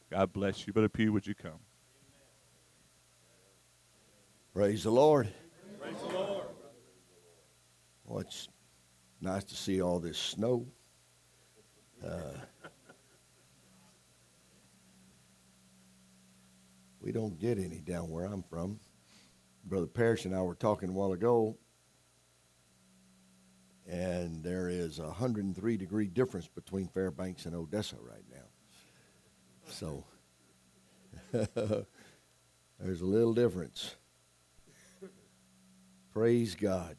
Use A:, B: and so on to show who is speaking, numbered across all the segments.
A: God bless you. Brother Pugh, would you come?
B: Praise the Lord. Well, it's nice to see all this snow. We don't get any down where I'm from. Brother Parrish and I were talking a while ago, and there is a 103-degree difference between Fairbanks and Odessa right now. So there's a little difference. Praise God.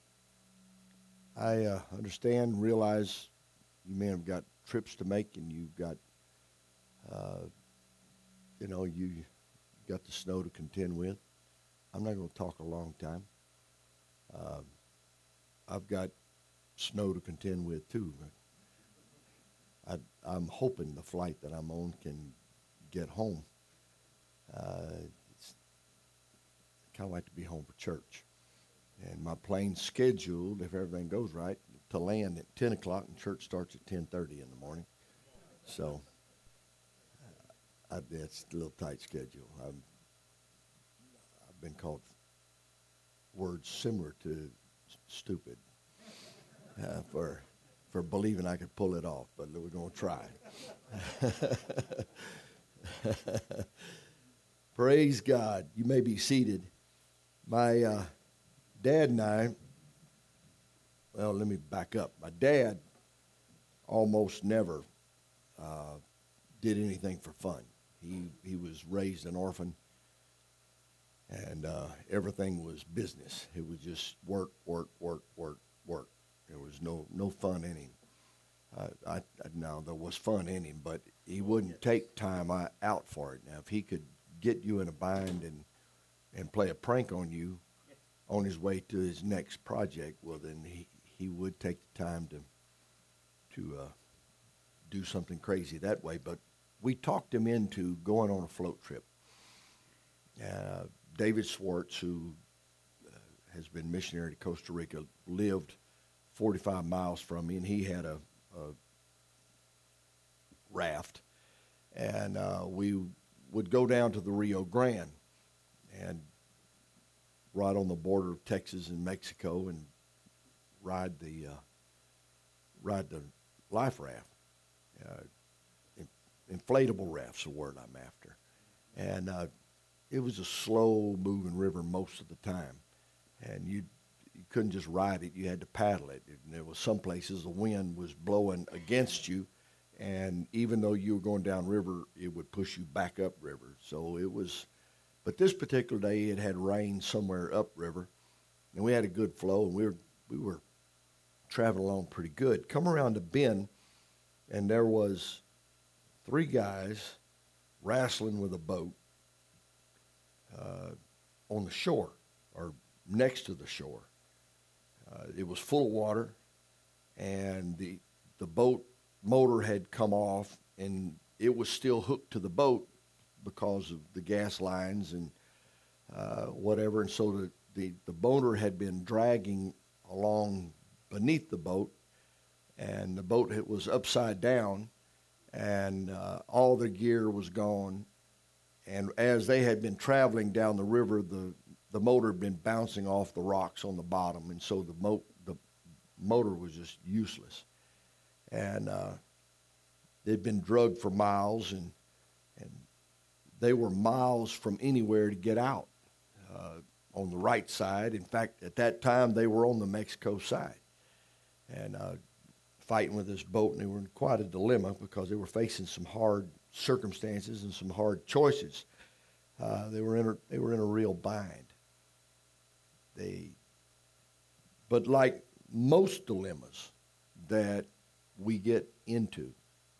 B: I understand, realize you may have got trips to make, and you've got, you got the snow to contend with. I'm not going to talk a long time. I've got snow to contend with too. I'm hoping the flight that I'm on can get home. It's kind of like to be home for church. And my plane's scheduled, if everything goes right, to land at 10 o'clock, and church starts at 10:30 in the morning. So it's a little tight schedule. I've been called words similar to stupid for believing I could pull it off, but we're going to try. Praise God. You may be seated. My dad and I, well, let me back up. My dad almost never did anything for fun. He was raised an orphan, and everything was business. It was just work, work, work, work, work. There was no fun in him. Now, there was fun in him, but he wouldn't take time out for it. Now, if he could get you in a bind and play a prank on you on his way to his next project, well, then he would take the time to do something crazy that way. But we talked him into going on a float trip. David Swartz, who has been missionary to Costa Rica, lived 45 miles from me, and he had a raft. And we would go down to the Rio Grande and right on the border of Texas and Mexico and ride the life raft. Inflatable raft's the word I'm after. And it was a slow-moving river most of the time. And you couldn't just ride it. You had to paddle it. And there was some places the wind was blowing against you, and even though you were going down river, it would push you back up river. So it was, but this particular day it had rained somewhere upriver, and we had a good flow, and we were traveling along pretty good. Come around a bend, and there was 3 guys wrestling with a boat on the shore or next to the shore. It was full of water, and the boat motor had come off, and it was still hooked to the boat because of the gas lines and whatever. And so the motor had been dragging along beneath the boat, and the boat was upside down, and all the gear was gone. And as they had been traveling down the river, the motor had been bouncing off the rocks on the bottom, and so the motor was just useless. And they'd been drugged for miles, and they were miles from anywhere to get out on the right side. In fact, at that time, they were on the Mexico side and fighting with this boat, and they were in quite a dilemma because they were facing some hard circumstances and some hard choices. They were in a real bind. But like most dilemmas that we get into,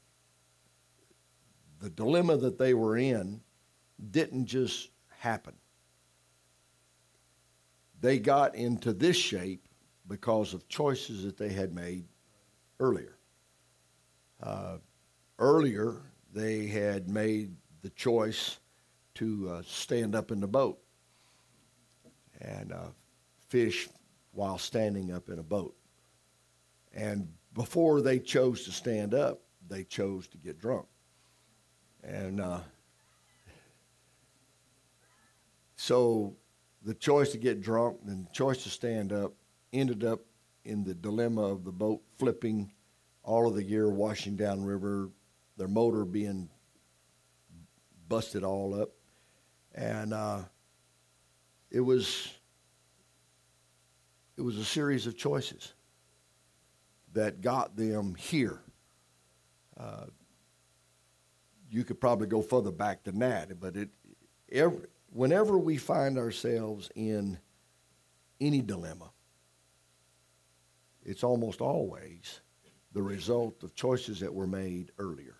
B: the dilemma that they were in didn't just happen. They got into this shape because of choices that they had made earlier. Earlier, they had made the choice to stand up in the boat and fish while standing up in a boat. And before they chose to stand up, they chose to get drunk. And so the choice to get drunk and the choice to stand up ended up in the dilemma of the boat flipping, all of the gear washing downriver, their motor being busted all up. And it was a series of choices that got them here. You could probably go further back than that, but whenever we find ourselves in any dilemma, it's almost always the result of choices that were made earlier.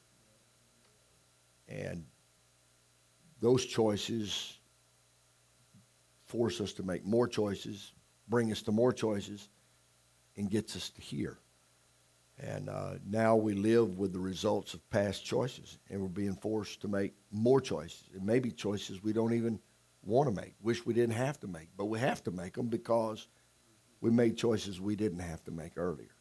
B: And those choices force us to make more choices, bring us to more choices, and gets us to here. And now we live with the results of past choices, and we're being forced to make more choices. It may be choices we don't even want to make, wish we didn't have to make, but we have to make them because we made choices we didn't have to make earlier.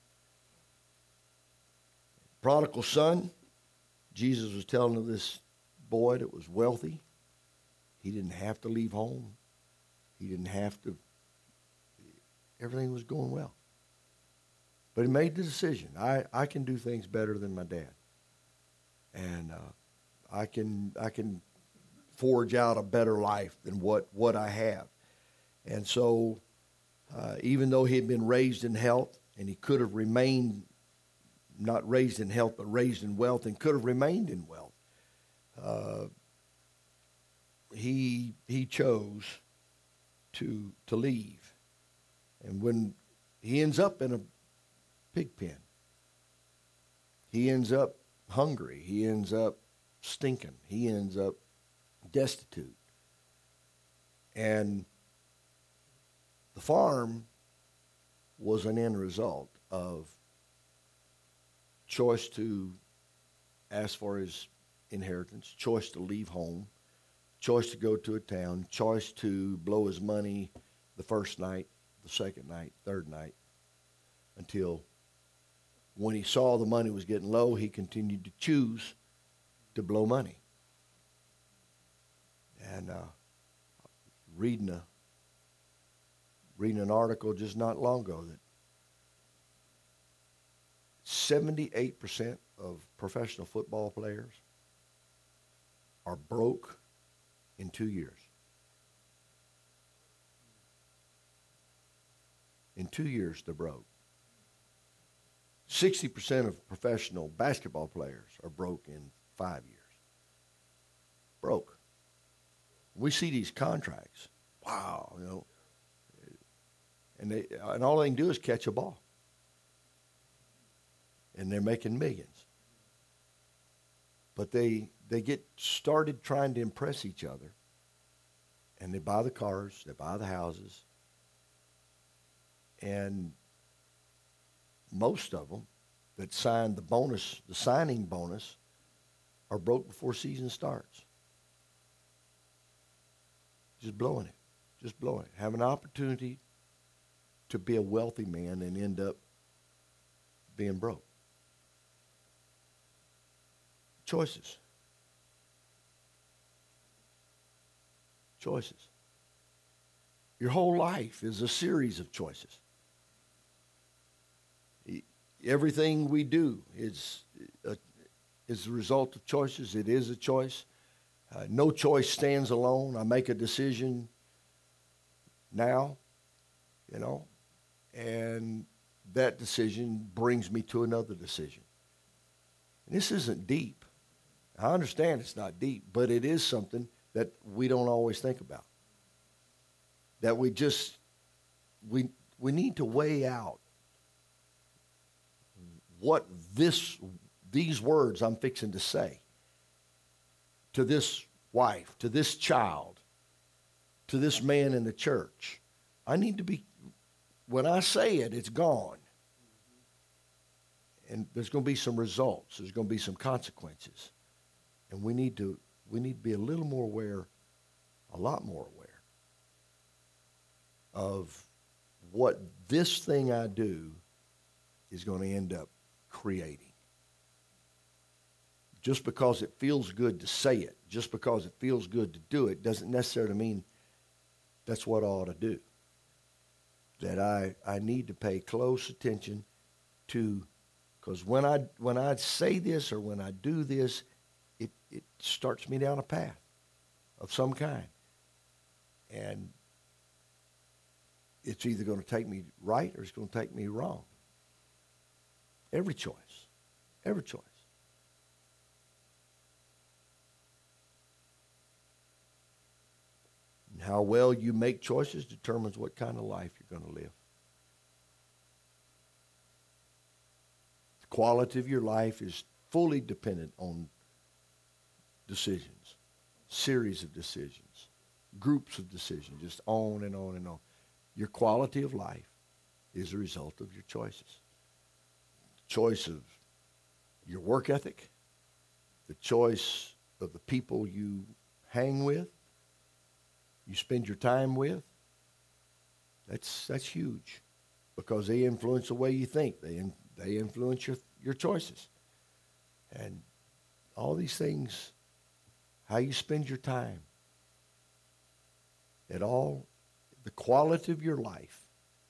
B: Prodigal son, Jesus was telling of this boy that was wealthy. He didn't have to leave home. He didn't have to. Everything was going well. But he made the decision. I can do things better than my dad. And I can forge out a better life than what I have. And so even though he had been raised in health, and he could have remained not raised in health, but raised in wealth, and could have remained in wealth, he chose to leave. And when he ends up in a pig pen, he ends up hungry, he ends up stinking, he ends up destitute. And the farm was an end result of choice to ask for his inheritance, choice to leave home, choice to go to a town, choice to blow his money the first night, the second night, third night, until when he saw the money was getting low, he continued to choose to blow money. And reading an article just not long ago that 78% of professional football players are broke in 2 years. In 2 years, they're broke. 60% of professional basketball players are broke in 5 years. Broke. We see these contracts. Wow, you know. And all they can do is catch a ball. And they're making millions. But they get started trying to impress each other. And they buy the cars, they buy the houses. And most of them that signed the signing bonus, are broke before season starts. Just blowing it. Have an opportunity to be a wealthy man and end up being broke. Choices. Your whole life is a series of choices. Everything we do is a result of choices. It is a choice. No choice stands alone. I make a decision now, and that decision brings me to another decision. And this isn't deep. I understand it's not deep, but it is something that we don't always think about. That we need to weigh out what these words I'm fixing to say to this wife, to this child, to this man in the church. I need to be, when I say it, it's gone. And there's going to be some results. There's going to be some consequences. And we need to be a little more aware, a lot more aware of what this thing I do is going to end up creating. just because it feels good to say it, just because it feels good to do it, doesn't necessarily mean that's what I ought to do. That I need to pay close attention to, because when I say this or when I do this, it starts me down a path of some kind. And it's either going to take me right or it's going to take me wrong. Every choice. Every choice. And how well you make choices determines what kind of life you're going to live. The quality of your life is fully dependent on decisions, series of decisions, groups of decisions, just on and on and on. Your quality of life is a result of your choices. The choice of your work ethic, the choice of the people you hang with, you spend your time with. That's huge, because they influence the way you think. They influence your choices. And all these things, how you spend your time, it all, the quality of your life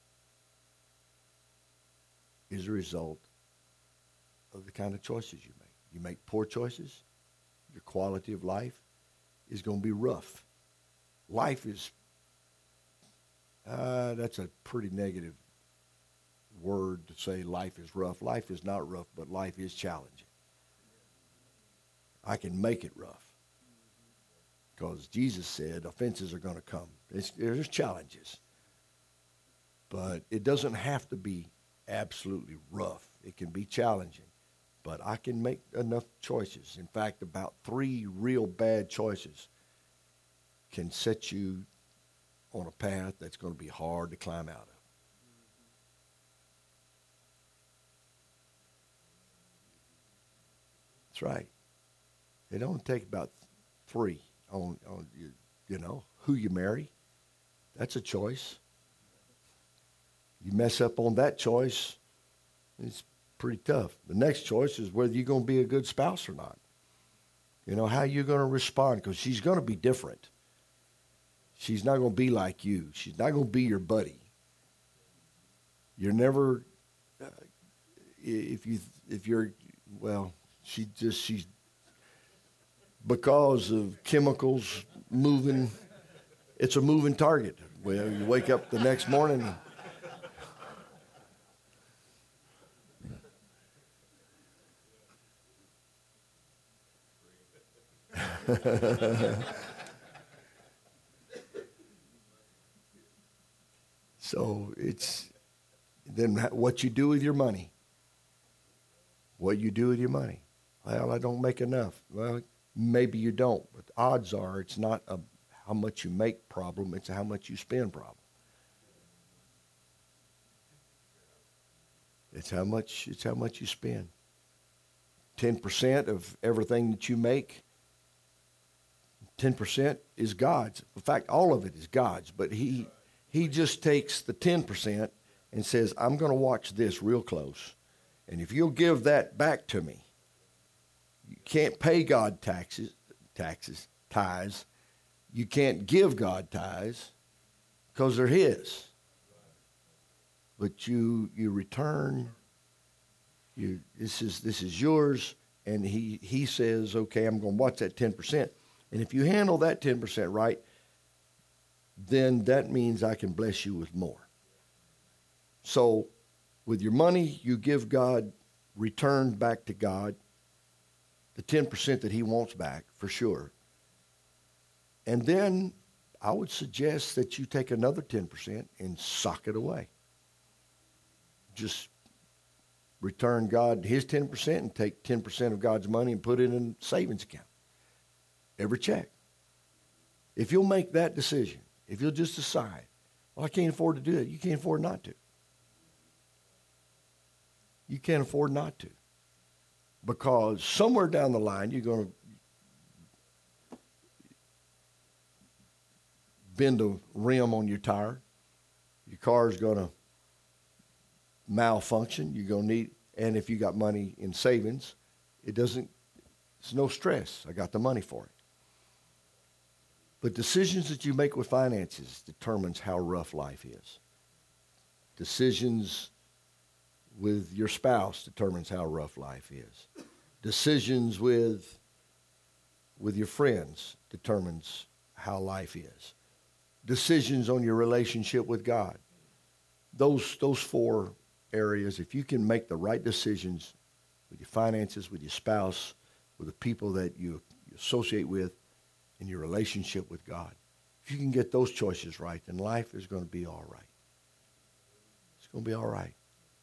B: is a result of the kind of choices you make. You make poor choices, your quality of life is going to be rough. Life is, that's a pretty negative word to say life is rough. Life is not rough, but life is challenging. I can make it rough, because Jesus said offenses are going to come. There's challenges, but it doesn't have to be absolutely rough. It can be challenging, but I can make enough choices. In fact, about 3 real bad choices can set you on a path that's going to be hard to climb out of. That's right. It only takes about 3 on you know, who you marry. That's a choice. You mess up on that choice, it's pretty tough. The next choice is whether you're going to be a good spouse or not. You know, how you're going to respond, because she's going to be different. She's not going to be like you. She's not going to be your buddy. You're never, if you're, well, she's, because of chemicals moving, it's a moving target. Well, you wake up the next morning. So it's then what you do with your money. What you do with your money. Well, I don't make enough. Well, maybe you don't, but the odds are it's not a how much you make problem, it's a how much you spend problem. It's how much you spend. 10% of everything that you make, 10% is God's. In fact, all of it is God's, but he just takes the 10% and says, I'm going to watch this real close. And if you'll give that back to me, you can't pay God tithes. You can't give God tithes because they're his. But you return, this is yours, and he says, okay, I'm going to watch that 10%. And if you handle that 10% right, then that means I can bless you with more. So with your money, you give God, return back to God the 10% that he wants back, for sure. And then I would suggest that you take another 10% and sock it away. Just return God his 10% and take 10% of God's money and put it in a savings account. Every check. If you'll make that decision, if you'll just decide, well, I can't afford to do it, you can't afford not to. You can't afford not to. Because somewhere down the line, you're going to bend a rim on your tire. Your car's going to malfunction. You're going to need, and if you got money in savings, it doesn't It's no stress. I got the money for it. But decisions that you make with finances determines how rough life is. Decisions with your spouse determines how rough life is. Decisions with your friends determines how life is. Decisions on your relationship with God. Those four areas, if you can make the right decisions with your finances, with your spouse, with the people that you associate with, in your relationship with God, if you can get those choices right, then life is going to be all right. It's going to be all right.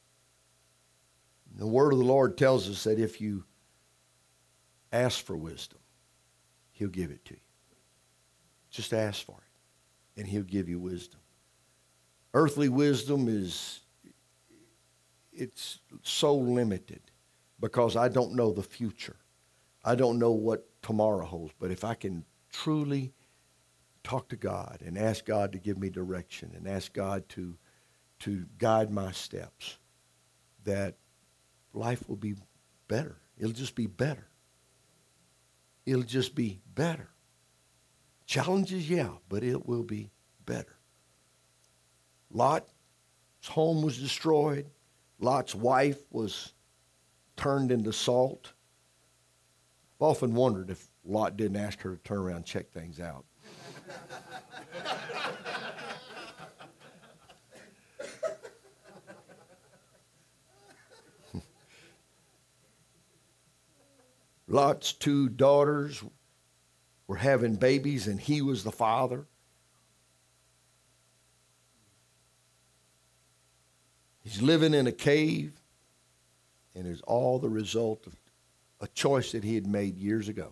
B: The word of the Lord tells us that if you ask for wisdom, he'll give it to you. Just ask for it, and he'll give you wisdom. Earthly wisdom it's so limited because I don't know the future. I don't know what tomorrow holds. But if I can truly talk to God and ask God to give me direction and ask God to guide my steps, that life will be better. It'll just be better. It'll just be better. Challenges, yeah, but it will be better. Lot's home was destroyed. Lot's wife was turned into salt. I've often wondered if Lot didn't ask her to turn around and check things out. Lot's two daughters were having babies, and he was the father. He's living in a cave, and it's all the result of a choice that he had made years ago.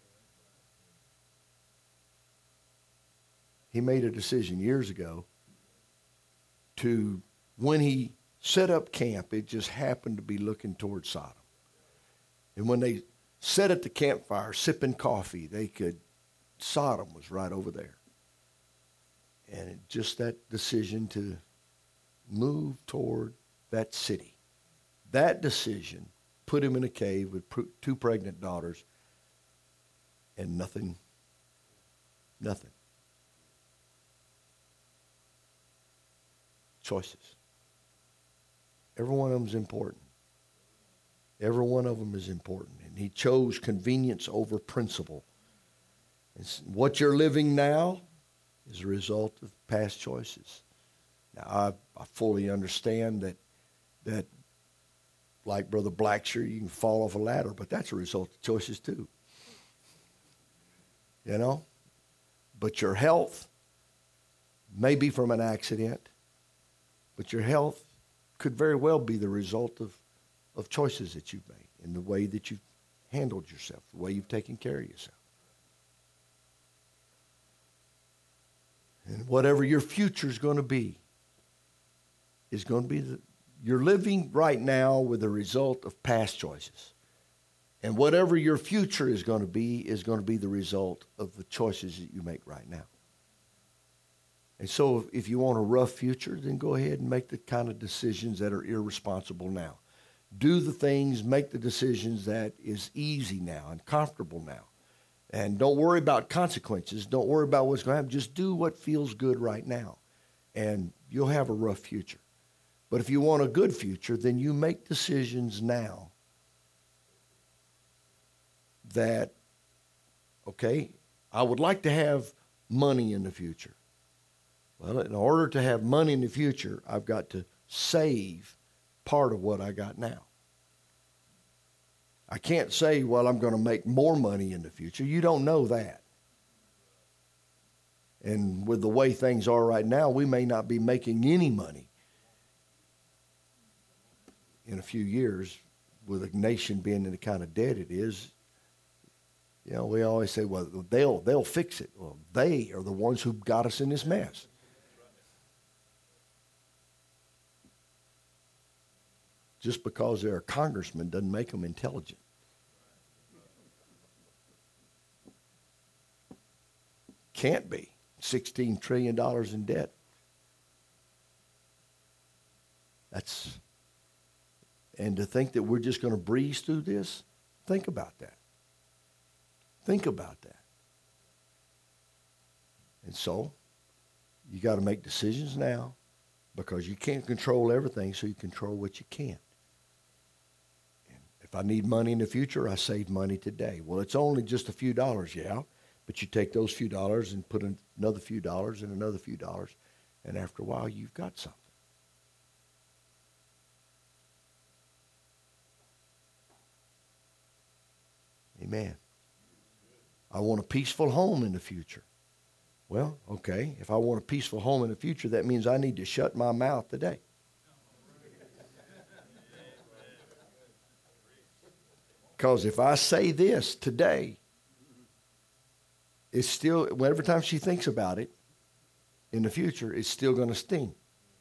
B: He made a decision years ago to, when he set up camp, it just happened to be looking toward Sodom. And when they sat at the campfire sipping coffee, Sodom was right over there. And just that decision to move toward that city, that decision put him in a cave with two pregnant daughters and nothing. Choices. Every one of them is important. Every one of them is important. And he chose convenience over principle. And what you're living now is a result of past choices. Now, I fully understand that like Brother Blackshear, you can fall off a ladder, but that's a result of choices too. You know? But your health may be from an accident, but your health could very well be the result of choices that you've made and the way that you've handled yourself, the way you've taken care of yourself. And whatever your future is going to be you're living right now with the result of past choices. And whatever your future is going to be the result of the choices that you make right now. And so if you want a rough future, then go ahead and make the kind of decisions that are irresponsible now. Do the things, make the decisions that is easy now and comfortable now. And don't worry about consequences. Don't worry about what's going to happen. Just do what feels good right now. And you'll have a rough future. But if you want a good future, then you make decisions now that, okay, I would like to have money in the future. Well, in order to have money in the future, I've got to save part of what I got now. I can't say, well, I'm going to make more money in the future. You don't know that. And with the way things are right now, we may not be making any money in a few years, with a nation being in the kind of debt it is. You know, we always say, well, they'll fix it. Well, they are the ones who got us in this mess. Just because they're a congressman doesn't make them intelligent. Can't be. $16 trillion in debt. And to think that we're just going to breeze through this, think about that. Think about that. And so, you got to make decisions now because you can't control everything, so you control what you can. And if I need money in the future, I save money today. Well, it's only just a few dollars, yeah, but you take those few dollars and put another few dollars and another few dollars, and after a while, you've got something. Amen. I want a peaceful home in the future. Well, okay, if I want a peaceful home in the future, that means I need to shut my mouth today. Because if I say this today, it's still, every time she thinks about it in the future, it's still going to sting.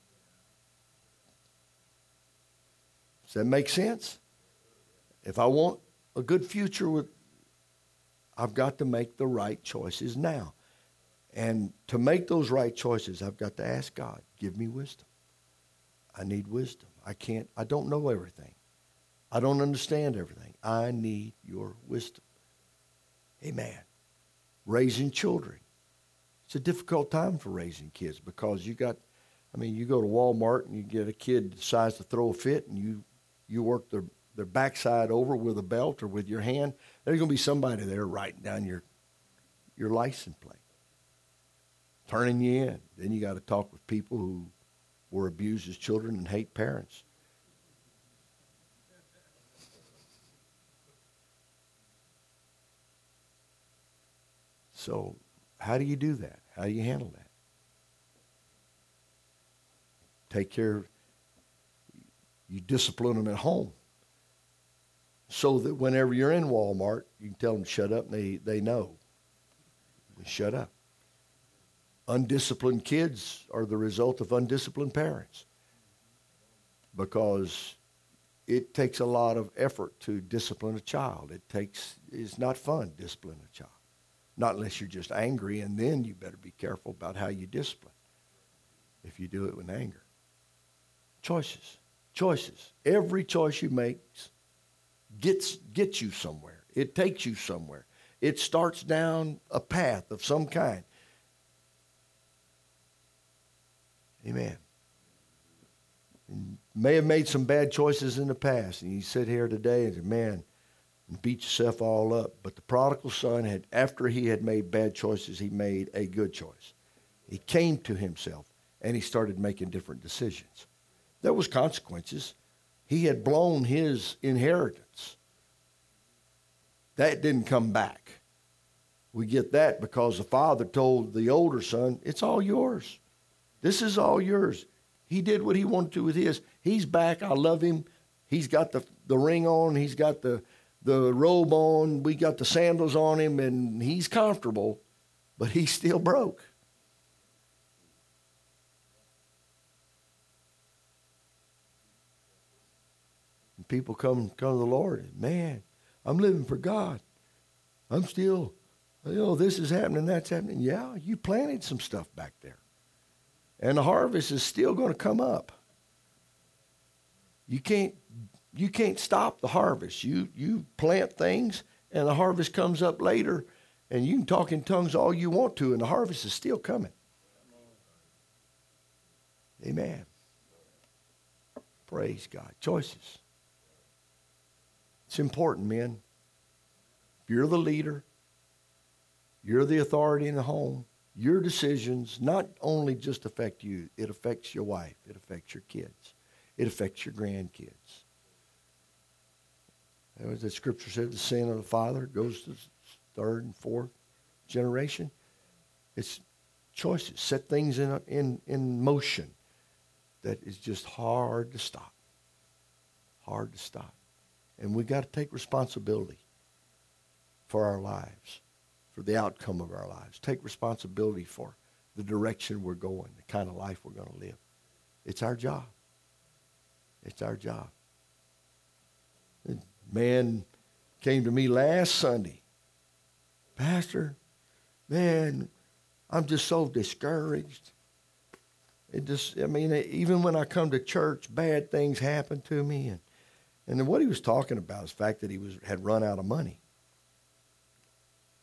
B: Does that make sense? If I want a good future, I've got to make the right choices now. And to make those right choices, I've got to ask God, give me wisdom. I need wisdom. I don't know everything. I don't understand everything. I need your wisdom. Amen. Raising children. It's a difficult time for raising kids because you go to Walmart and you get a kid that decides to throw a fit and you work their backside over with a belt or with your hand. There's going to be somebody there writing down your license plate, turning you in. Then you got to talk with people who were abused as children and hate parents. So how do you do that? How do you handle that? Take care. You discipline them at home so that whenever you're in Walmart, you can tell them to shut up and they know. Shut up. Undisciplined kids are the result of undisciplined parents because it takes a lot of effort to discipline a child. It's not fun disciplining a child. Not unless you're just angry, and then you better be careful about how you discipline if you do it with anger. Choices. Every choice you make gets you somewhere. It takes you somewhere. It starts down a path of some kind. Amen. You may have made some bad choices in the past, and you sit here today and say, man, and beat yourself all up. But the prodigal son, after he had made bad choices, he made a good choice. He came to himself, and he started making different decisions. There was consequences. He had blown his inheritance. That didn't come back. We get that because the father told the older son, it's all yours. This is all yours. He did what he wanted to with his. He's back. I love him. He's got the ring on. He's got the robe on. We got the sandals on him, and he's comfortable, but he's still broke. And people come to the Lord, and man, I'm living for God. I'm still, this is happening, that's happening. Yeah, you planted some stuff back there. And the harvest is still going to come up. You can't stop the harvest. You plant things, and the harvest comes up later, and you can talk in tongues all you want to, and the harvest is still coming. Amen. Praise God. Choices. It's important, men. If you're the leader, you're the authority in the home, your decisions not only just affect you, it affects your wife, it affects your kids, it affects your grandkids. As the scripture said, the sin of the father goes to the third and fourth generation. It's choices, set things in motion that is just hard to stop. Hard to stop. And we got to take responsibility for our lives, for the outcome of our lives. Take responsibility for the direction we're going, the kind of life we're going to live. It's our job. It's our job. A man came to me last Sunday. Pastor, man, I'm just so discouraged. Even when I come to church, bad things happen to me. And then what he was talking about is the fact that he had run out of money.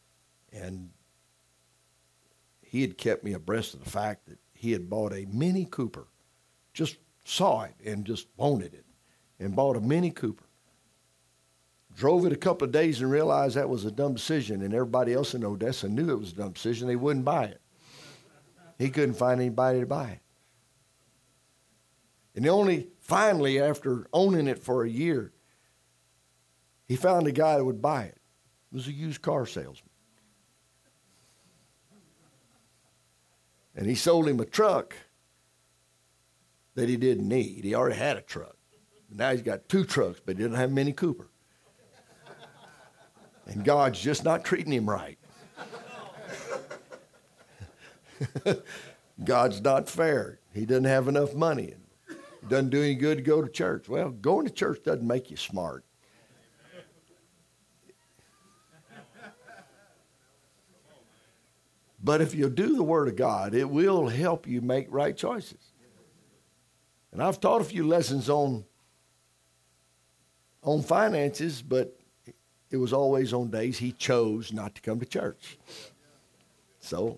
B: And he had kept me abreast of the fact that he had bought a Mini Cooper. Just saw it and just wanted it and bought a Mini Cooper. Drove it a couple of days and realized that was a dumb decision, and everybody else in Odessa knew it was a dumb decision. They wouldn't buy it. He couldn't find anybody to buy it. And finally, after owning it for a year, he found a guy that would buy it. It was a used car salesman. And he sold him a truck that he didn't need. He already had a truck. Now he's got 2 trucks, but he didn't have a Mini Cooper. And God's just not treating him right. God's not fair. He doesn't have enough money. It doesn't do any good to go to church. Well, going to church doesn't make you smart. But if you do the Word of God, it will help you make right choices. And I've taught a few lessons on finances, but it was always on days he chose not to come to church. So,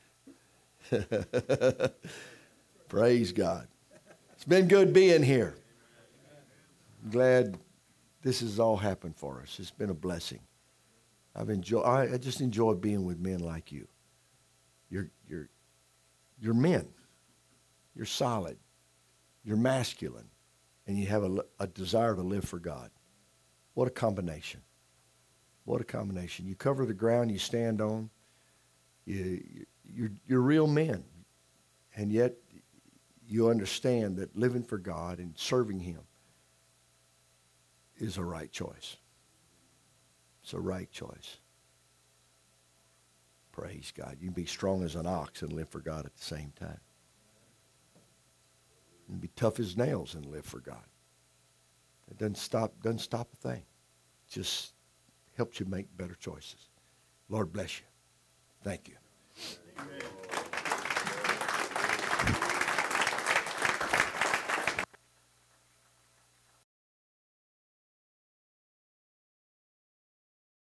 B: praise God. It's been good being here. I'm glad this has all happened for us. It's been a blessing. I just enjoy being with men like you. You're men. You're solid. You're masculine. And you have a desire to live for God. What a combination. What a combination. You cover the ground you stand on. You're real men. And yet you understand that living for God and serving Him is a right choice. It's a right choice. Praise God. You can be strong as an ox and live for God at the same time. You can be tough as nails and live for God. It doesn't stop a thing. It just helps you make better choices. Lord bless you. Thank you. Amen.